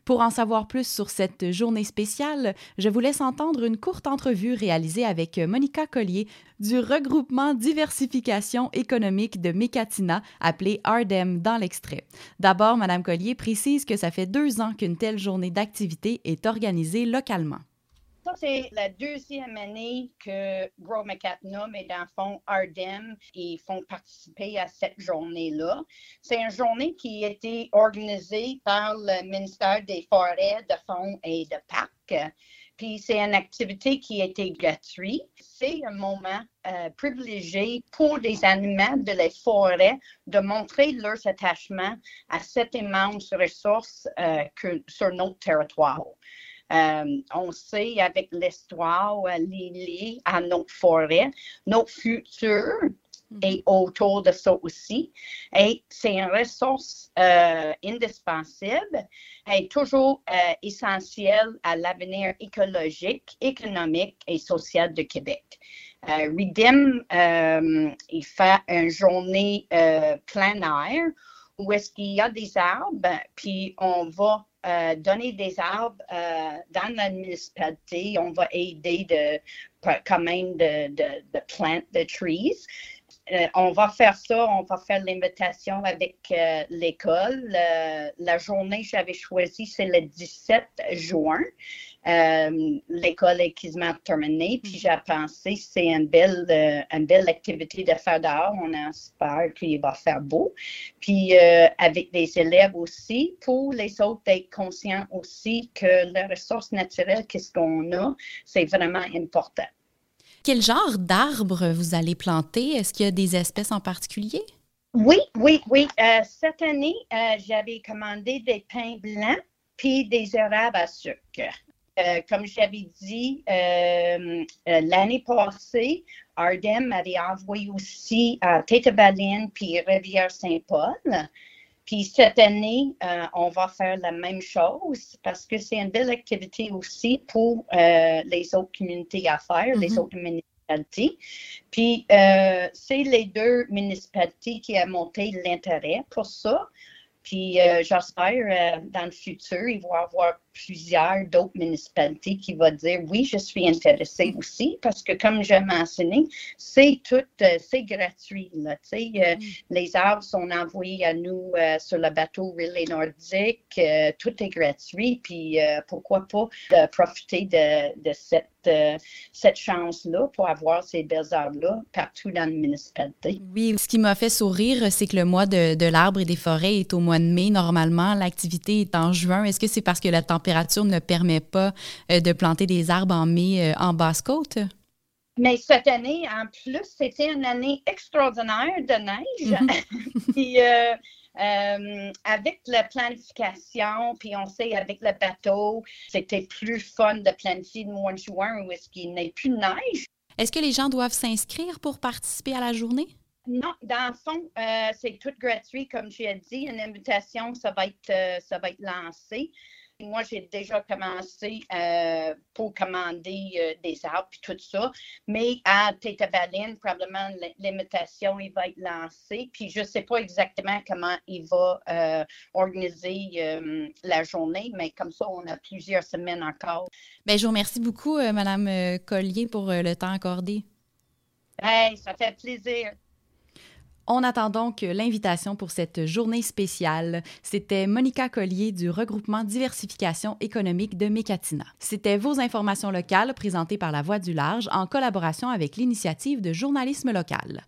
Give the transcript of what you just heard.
Pour en savoir plus sur cette journée spéciale, je vous laisse entendre une courte entrevue réalisée avec Monica Collier du regroupement Diversification économique de Mécatina, appelé RDEM dans l'extrait. D'abord, Mme Collier précise que ça fait 2 ans qu'une telle journée d'activité est organisée localement. Ça, c'est la deuxième année que Grow Mécatina, mais dans le fond, RDEM, ils font participer à cette journée-là. C'est une journée qui a été organisée par le ministère des Forêts, de Fonds et de Parcs. Puis c'est une activité qui a été gratuite. C'est un moment privilégié pour les animaux de la forêt de montrer leur attachement à cette immense ressource sur notre territoire. On sait avec l'histoire liée à notre forêt, notre futur est autour de ça aussi. Et c'est une ressource indispensable et toujours essentielle à l'avenir écologique, économique et social de Québec. RDEM, il fait une journée plein air où est-ce qu'il y a des arbres, puis on va donner des arbres dans la municipalité. On va aider quand même de plant the trees. On va faire ça, on va faire l'invitation avec l'école. La journée que j'avais choisie, c'est le 17 juin. L'école est quasiment terminée, puis j'ai pensé que c'est une belle activité de faire dehors. On espère qu'il va faire beau. Puis avec les élèves aussi, pour les autres d'être conscients aussi que les ressources naturelles, qu'est-ce qu'on a, c'est vraiment important. Quel genre d'arbres vous allez planter? Est-ce qu'il y a des espèces en particulier? Oui. Cette année, j'avais commandé des pins blancs puis des érables à sucre. Comme j'avais dit, l'année passée, RDEM avait envoyé aussi à Tête-Baline puis Rivière-Saint-Paul. Puis cette année, on va faire la même chose parce que c'est une belle activité aussi pour les autres communautés à faire, les autres municipalités. Puis c'est les 2 municipalités qui ont monté l'intérêt pour ça. Puis j'espère dans le futur, il va y avoir plusieurs d'autres municipalités qui vont dire oui, je suis intéressée aussi parce que comme j'ai mentionné, c'est gratuit. Là, les arbres sont envoyés à nous sur le bateau Relais Nordique, tout est gratuit. Puis pourquoi pas de profiter de cette chance-là pour avoir ces belles arbres-là partout dans la municipalité. Oui, ce qui m'a fait sourire, c'est que le mois de l'arbre et des forêts est au mois de mai. Normalement, l'activité est en juin. Est-ce que c'est parce que la température ne permet pas de planter des arbres en mai en Basse-Côte? Mais cette année, en plus, c'était une année extraordinaire de neige. Puis, avec la planification, puis on sait avec le bateau, c'était plus fun de planifier le mois de juin où est-ce qu'il n'y a plus de neige. Est-ce que les gens doivent s'inscrire pour participer à la journée? Non, dans le fond, c'est tout gratuit, comme j'ai dit. Une invitation, ça va être lancé. Moi, j'ai déjà commencé pour commander des arbres et tout ça. Mais à Tête-Baline, probablement, l'invitation, il va être lancée. Puis je ne sais pas exactement comment il va organiser la journée, mais comme ça, on a plusieurs semaines encore. Bien, je vous remercie beaucoup, Mme Collier, pour le temps accordé. Hey, ça fait plaisir. On attend donc l'invitation pour cette journée spéciale. C'était Monica Collier du regroupement Diversification économique de Mécatina. C'était vos informations locales présentées par La Voix du Large en collaboration avec l'initiative de journalisme local.